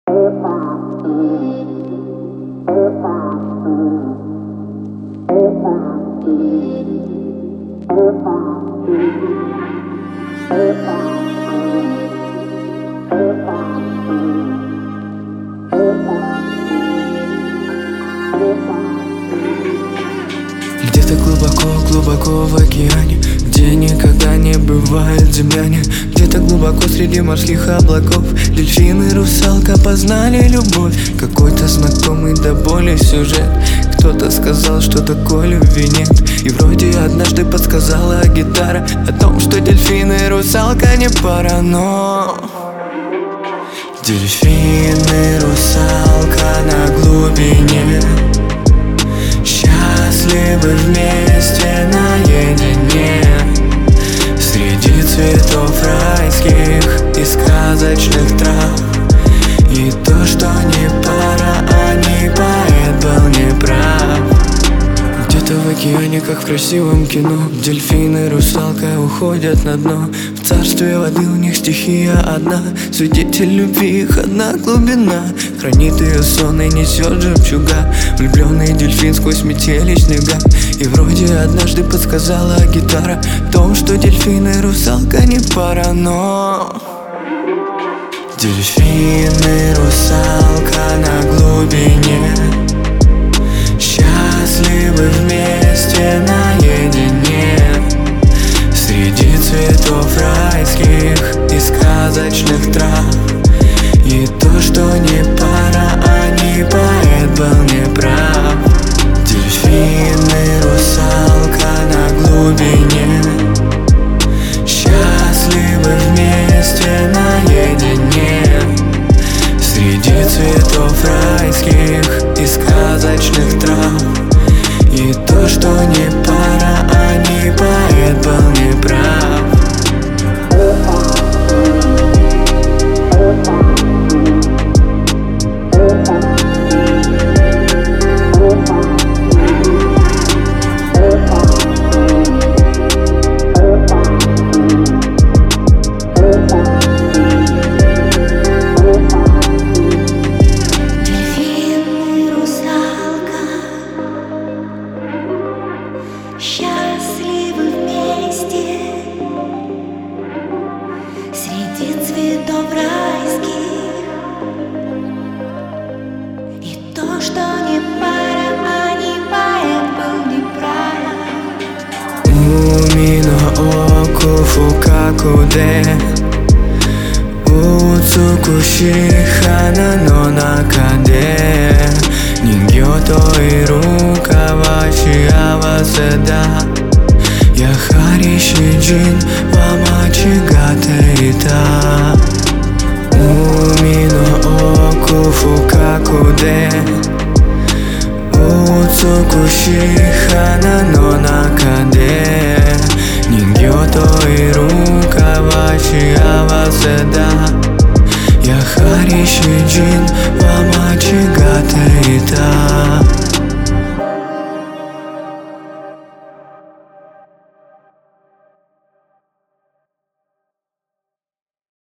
Где-то глубоко в океане, где никогда не бывает земляне. Где-то глубоко среди морских облаков дельфины, русалка познали любовь. Какой-то знакомый до боли сюжет. Кто-то сказал, что такой любви нет. И вроде однажды подсказала гитара о том, что дельфины и русалка не пара, но дельфины, русалка на глубине, счастливы вместе наедине, среди цветов райских и сказочных трав. И то, что не пара, а не поэт был неправ. Где-то в океане, как в красивом кино, дельфины, русалка уходят на дно. В царстве воды у них стихия одна, свидетель любви их одна глубина. Хранит ее сон и несет жемчуга, влюбленный дельфин сквозь метели снега. И вроде однажды подсказала гитара о том, что дельфины, русалка не пара, но дельфины, русалка на глубине, счастливы вместе наедине, среди цветов райских и сказочных трав. И то, что не пара, а не поэт был неправ. Дельфины, русалка на глубине, счастливы вместе наедине, среди цветов райских и сказочных трав. И то, что не пара, а не поэт был неправ. Счастливы вместе среди цветов райских. И то, что не пара, а не поэт был неправ. Уми no oku fukaku de utsukushi hana no naka de ningyo to iru ka wa shiawase da. Yahari shijin wa machigate ita. Umi no oku fukaku de utsukushi